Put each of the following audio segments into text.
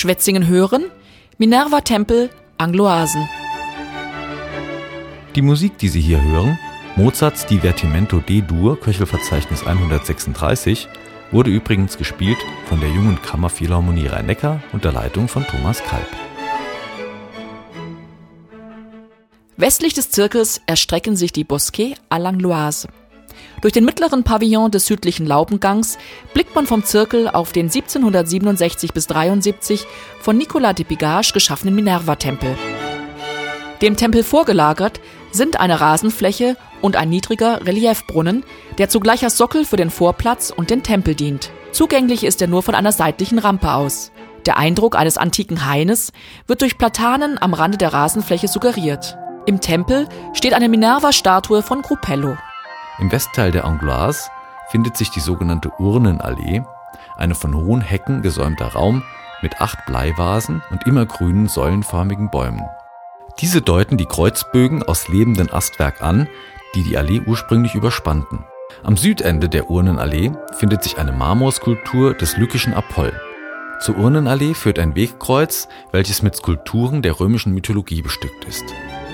Schwetzingen hören, Minerva-Tempel, Angloasen. Die Musik, die Sie hier hören, Mozarts Divertimento D-Dur, Köchelverzeichnis 136, wurde übrigens gespielt von der Jungen Kammerphilharmonie Rhein-Neckar unter Leitung von Thomas Kalb. Westlich des Zirkels erstrecken sich die Bosquets à l'Angloise. Durch den mittleren Pavillon des südlichen Laubengangs blickt man vom Zirkel auf den 1767 bis 73 von Nicolas de Pigage geschaffenen Minerva-Tempel. Dem Tempel vorgelagert sind eine Rasenfläche und ein niedriger Reliefbrunnen, der zugleich als Sockel für den Vorplatz und den Tempel dient. Zugänglich ist er nur von einer seitlichen Rampe aus. Der Eindruck eines antiken Haines wird durch Platanen am Rande der Rasenfläche suggeriert. Im Tempel steht eine Minerva-Statue von Gruppello. Im Westteil der Angloise findet sich die sogenannte Urnenallee, eine von hohen Hecken gesäumter Raum mit 8 Bleivasen und immergrünen säulenförmigen Bäumen. Diese deuten die Kreuzbögen aus lebendem Astwerk an, die die Allee ursprünglich überspannten. Am Südende der Urnenallee findet sich eine Marmorskulptur des lykischen Apoll. Zur Urnenallee führt ein Wegkreuz, welches mit Skulpturen der römischen Mythologie bestückt ist.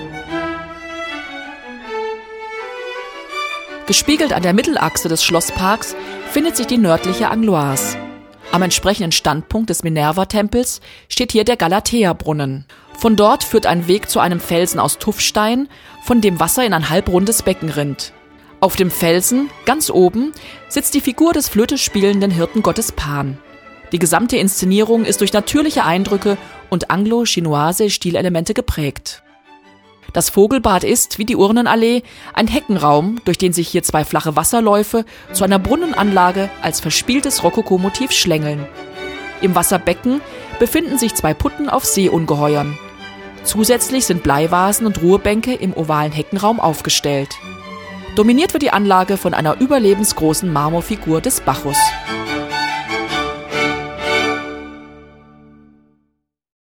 Gespiegelt an der Mittelachse des Schlossparks findet sich die nördliche Angloise. Am entsprechenden Standpunkt des Minerva-Tempels steht hier der Galatea-Brunnen. Von dort führt ein Weg zu einem Felsen aus Tuffstein, von dem Wasser in ein halbrundes Becken rinnt. Auf dem Felsen, ganz oben, sitzt die Figur des Flöte spielenden Hirtengottes Pan. Die gesamte Inszenierung ist durch natürliche Eindrücke und anglo-chinoise Stilelemente geprägt. Das Vogelbad ist, wie die Urnenallee, ein Heckenraum, durch den sich hier 2 flache Wasserläufe zu einer Brunnenanlage als verspieltes Rokoko-Motiv schlängeln. Im Wasserbecken befinden sich 2 Putten auf Seeungeheuern. Zusätzlich sind Bleivasen und Ruhebänke im ovalen Heckenraum aufgestellt. Dominiert wird die Anlage von einer überlebensgroßen Marmorfigur des Bacchus.